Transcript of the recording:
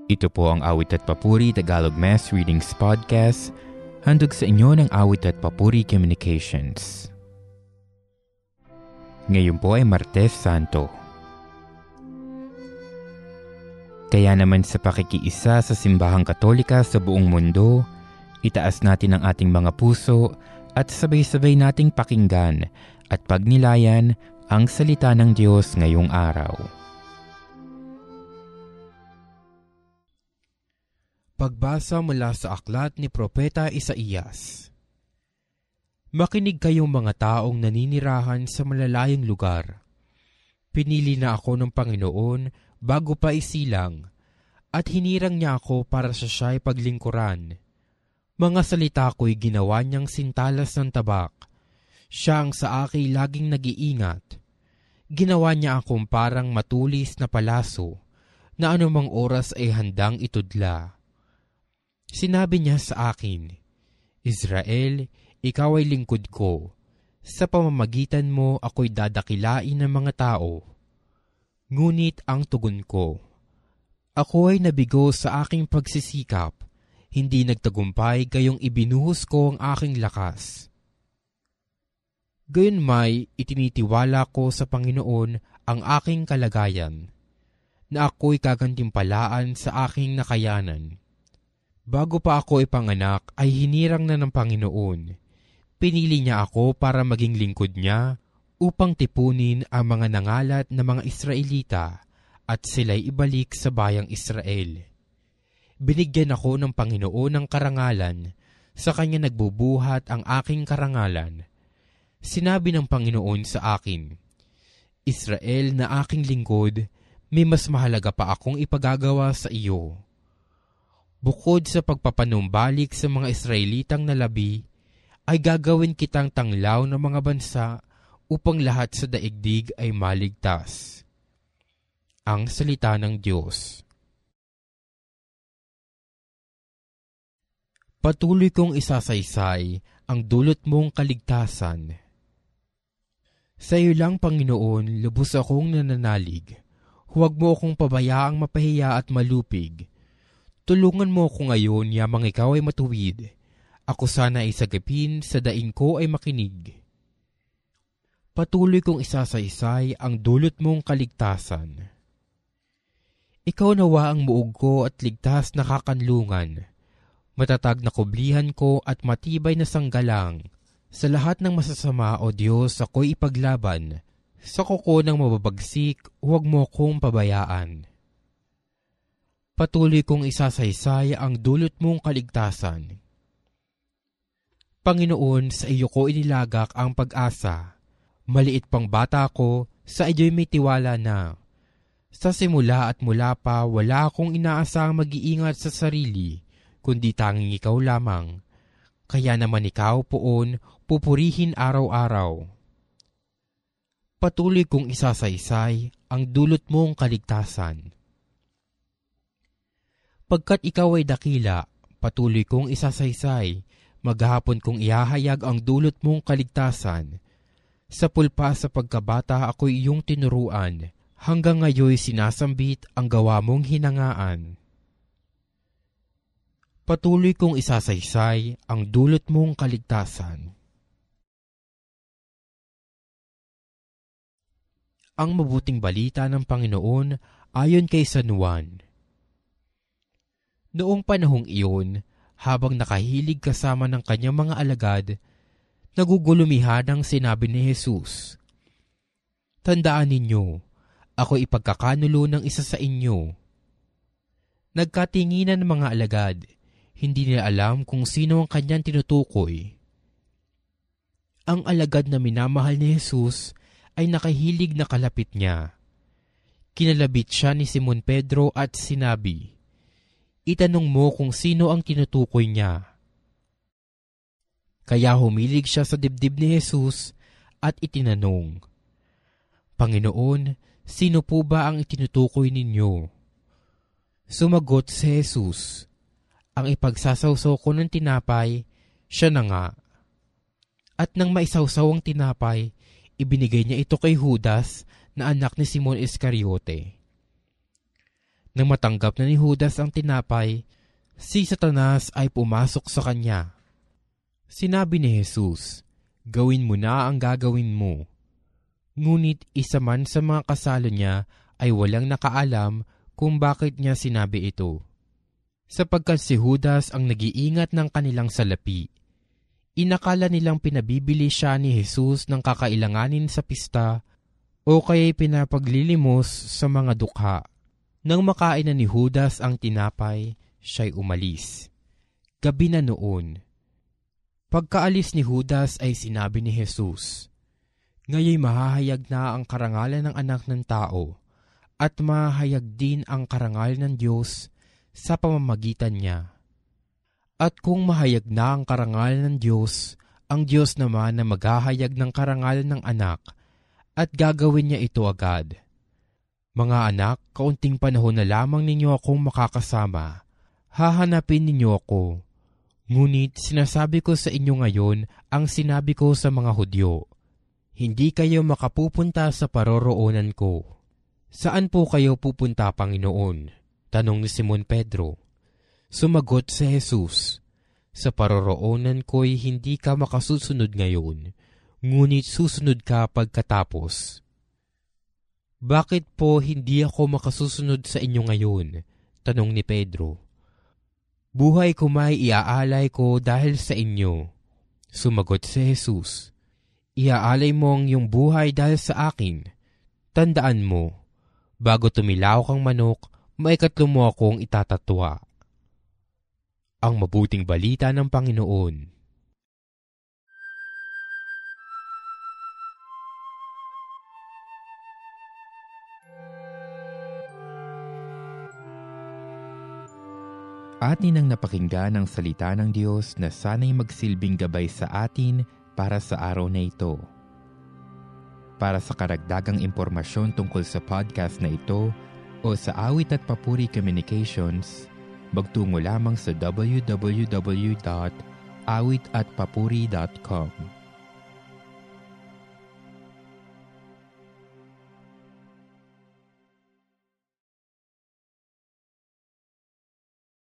Ito po ang Awit at Papuri Tagalog Mass Readings Podcast, handog sa inyo ng Awit at Papuri Communications. Ngayon po ay Martes Santo. Kaya naman sa pakikiisa sa Simbahang Katolika sa buong mundo, itaas natin ang ating mga puso at sabay-sabay nating pakinggan at pagnilayan ang salita ng Diyos ngayong araw. Pagbasa mula sa aklat ni Propeta Isaías. Makinig kayong mga taong naninirahan sa malalayong lugar. Pinili na ako ng Panginoon bago pa isilang, at hinirang niya ako para sa siya'y paglingkuran. Mga salita ko'y ginawa niyang sintalas ng tabak. Siya ang sa akin laging nag-iingat. Ginawa niya akong parang matulis na palaso, na anumang oras ay handang itudla. Sinabi niya sa akin, Israel, ikaw ay lingkod ko. Sa pamamagitan mo ako'y dadakilain ng mga tao. Ngunit ang tugon ko, ako ay nabigo sa aking pagsisikap. Hindi nagtagumpay gayong ibinuhos ko ang aking lakas. Gayunmay, itinitiwala ko sa Panginoon ang aking kalagayan, na ako'y kagantimpalaan sa aking nakayanan. Bago pa ako ipanganak ay hinirang na ng Panginoon. Pinili niya ako para maging lingkod niya upang tipunin ang mga nangalat na mga Israelita at sila'y ibalik sa bayang Israel. Binigyan ako ng Panginoon ng karangalan, sa Kanya nagbubuhat ang aking karangalan. Sinabi ng Panginoon sa akin, Israel na aking lingkod, may mas mahalaga pa akong ipagagawa sa iyo. Bukod sa pagpapanumbalik sa mga Israelitang nalabi, ay gagawin kitang tanglaw ng mga bansa upang lahat sa daigdig ay maligtas. Ang salita ng Diyos. Patuloy kong isasaysay ang dulot mong kaligtasan. Sa iyo lang, Panginoon, lubos akong nananalig. Huwag mo akong pabayaang mapahiya at malupig. Tulungan mo ako ngayon, yamang ikaw ay matuwid. Ako sana ay sagapin, sa daing ko ay makinig. Patuloy kong isasaysay ang dulot mong kaligtasan. Ikaw nawa ang muog ko at ligtas na kakanlungan. Matatag na kublihan ko at matibay na sanggalang. Sa lahat ng masasama, O Diyos, ako'y ipaglaban. Sa kuko ng mababagsik, huwag mo kong pabayaan. Patuloy kong isasaysay ang dulot mong kaligtasan. Panginoon, sa iyo ko inilagak ang pag-asa. Maliit pang bata ko, sa iyo'y may tiwala na. Sa simula at mula pa, wala akong inaasang mag-iingat sa sarili, kundi tanging ikaw lamang. Kaya naman ikaw, Poon, pupurihin araw-araw. Patuloy kong isasaysay ang dulot mong kaligtasan. Pagkat ikaw ay dakila, patuloy kong isasaysay, maghapon kong ihahayag ang dulot mong kaligtasan. Sa pulpa sa pagkabata ako'y iyong tinuruan, hanggang ngayoy sinasambit ang gawa mong hinangaan. Patuloy kong isasaysay ang dulot mong kaligtasan. Ang mabuting balita ng Panginoon ayon kay San Juan. Noong panahong iyon, habang nakahilig kasama ng kanyang mga alagad, nagugulumihan ang sinabi ni Jesus, Tandaan ninyo, ako ipagkakanulo ng isa sa inyo. Nagkatinginan ng mga alagad, hindi nila alam kung sino ang kanyang tinutukoy. Ang alagad na minamahal ni Jesus ay nakahilig na kalapit niya. Kinalabit siya ni Simon Pedro at sinabi, Itanong mo kung sino ang tinutukoy niya. Kaya humilig siya sa dibdib ni Jesus at itinanong, Panginoon, sino po ba ang itinutukoy ninyo? Sumagot si Jesus, Ang ipagsasawsaw ko ng tinapay, siya na nga. At nang maisawsaw ang tinapay, ibinigay niya ito kay Judas na anak ni Simon Iscariote. Nang matanggap na ni Judas ang tinapay, si Satanas ay pumasok sa kanya. Sinabi ni Jesus, "Gawin mo na ang gagawin mo." Ngunit isa man sa mga kasalo niya ay walang nakaalam kung bakit niya sinabi ito. Sapagkat si Judas ang nag-iingat ng kanilang salapi. Inakala nilang pinabibili siya ni Jesus ng kakailanganin sa pista o kaya'y pinapaglilimos sa mga dukha. Nang makain na ni Judas ang tinapay, siya'y umalis. Gabi na noon. Pagkaalis ni Judas ay sinabi ni Jesus, "Ngaya'y mahahayag na ang karangalan ng Anak ng Tao at mahahayag din ang karangal ng Diyos sa pamamagitan niya. At kung mahayag na ang karangal ng Diyos, ang Diyos naman na maghahayag ng karangal ng Anak at gagawin niya ito agad. Mga anak, kaunting panahon na lamang ninyo akong makakasama. Hahanapin ninyo ako. Ngunit sinasabi ko sa inyo ngayon ang sinabi ko sa mga Hudyo. Hindi kayo makapupunta sa paroroonan ko." "Saan po kayo pupunta, Panginoon?" tanong ni Simon Pedro. Sumagot si Jesus, "Sa paroroonan ko'y hindi ka makasusunod ngayon, ngunit susunod ka pagkatapos." "Bakit po hindi ako makasusunod sa inyo ngayon?" tanong ni Pedro. "Buhay ko may iaalay ko dahil sa inyo." Sumagot si Jesus, "Iaalay mo ang iyong buhay dahil sa akin. Tandaan mo, bago tumilaw kang manok, maikatlo mo akong itatatwa." Ang mabuting balita ng Panginoon. Atin ang napakinggan ang salita ng Diyos na sana'y magsilbing gabay sa atin para sa araw na ito. Para sa karagdagang impormasyon tungkol sa podcast na ito o sa Awit at Papuri Communications, magtungo lamang sa www.awitatpapuri.com.